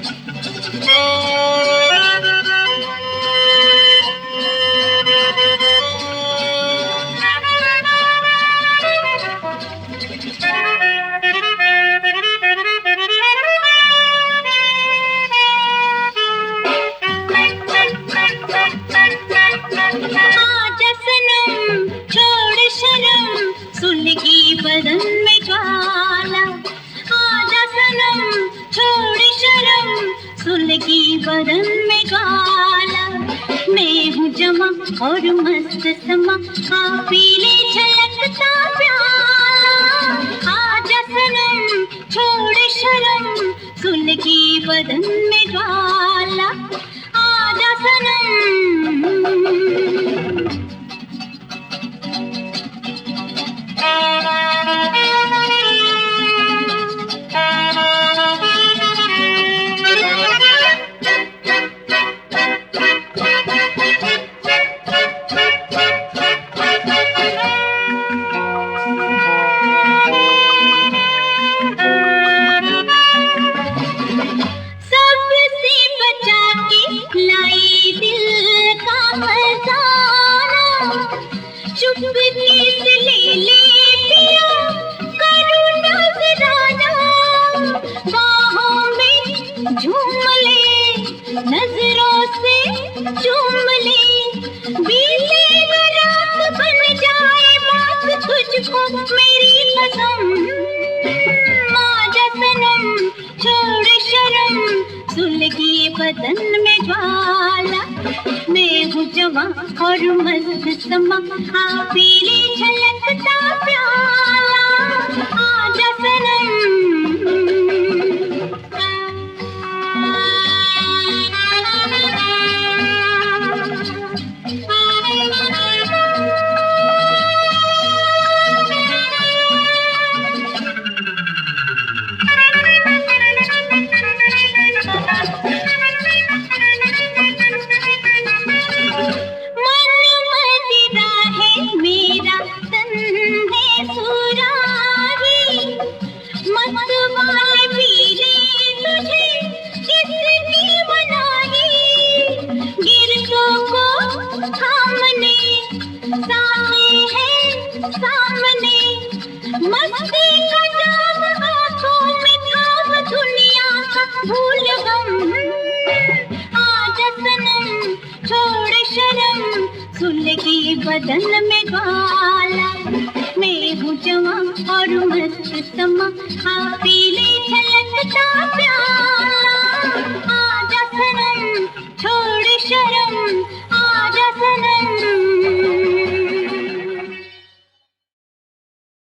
बदन में ज्वाला, आजा सनम छोड़ शर्म, सुलगी बदन में ज्वाला। मैं हूँ जमा और मस्त समा, हाँ पी ले झलकता प्याला। आजा सनम छोड़ शर्म, सुलगी बदन में ज्वाला। आजा सनम। चुपके से ले ले पिया, करूँ नजराना, बाहों में झूम ले, नजरों से चूम ले। बीते न रात बन जाए बात तुझको मेरी कसम। आजा सनम छोड़ शर्म, सुलगी बदन में ज्वाला। मैं हूँ जवां और मस्त समा, हाँ पी ले झलकता प्याला। आजा सनम। मस्ती का जाम आँखों में थाम, दुनिया का भूल गम। आजा सनम छोड़ शर्म, सुलगी बदन में ज्वाला। मैं हूँ जवां और मस्त समा, हाँ पी ले झलकता